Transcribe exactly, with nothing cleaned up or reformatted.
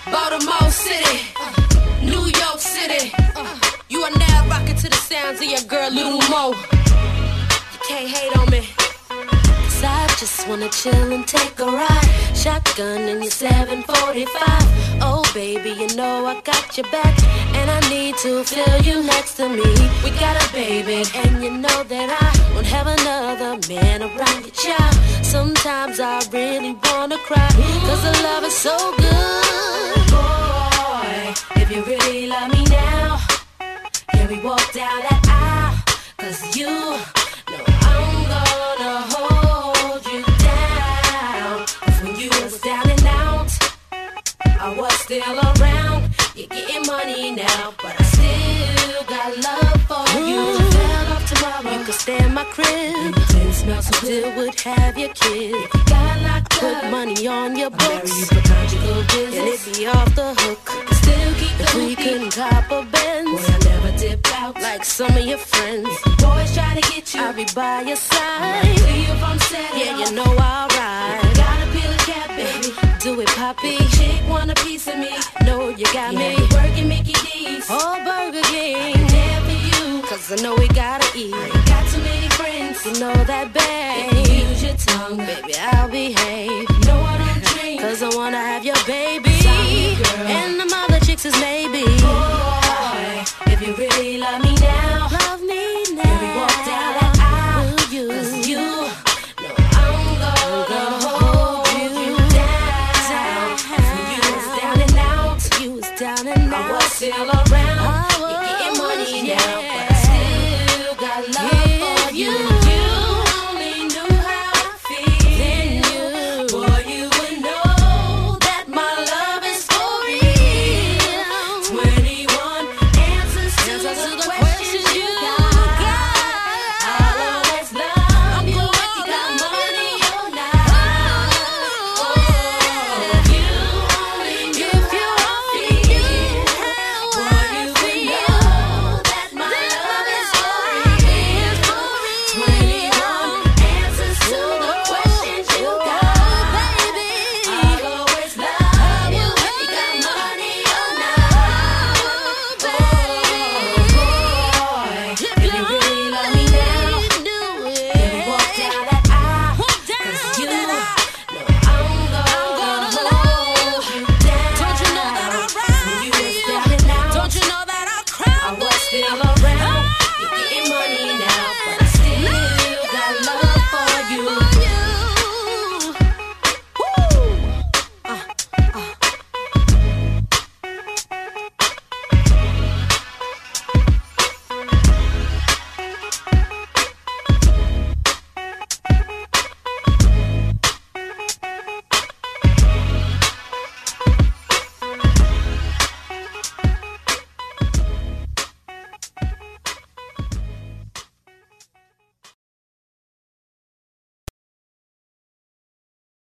Baltimore City, New York City. You are now rocking to the sounds of your girl Lil Mo. You can't hate on me. Cause I just wanna chill and take a ride. Shotgun in your seven forty-five. Oh baby, you know I got your back. And I need to feel you next to me. We got a baby, and you know that I won't have another man around your child. Sometimes I really wanna cry, cause the love is so good. Boy, if you really love me now, can we walk down that aisle? Cause you know I'm gonna hold you down. Cause when you was down and out, I was still around. You're getting money now, but I still got love for you. You fell off tomorrow, you could stay in my crib. You smell so still would have your kid. If you got locked up, put money on your books, you for conjugal business, and it'd be off the hook. Still keep if we couldn't cop a Benz, boy, I never dip out like some of your friends. If boys try to get you, I'll be by your side. Like, see if I'm set. Yeah, you know I'll ride. You gotta peel a cap, baby. Do it, poppy. Chick want a piece of me. No, you got yeah, me. Working Mickey D's. Oh, Burger King. I'm there for you. Cause I know we gotta eat. I ain't got too many friends. You know that, babe. Use your tongue, baby. I'll behave.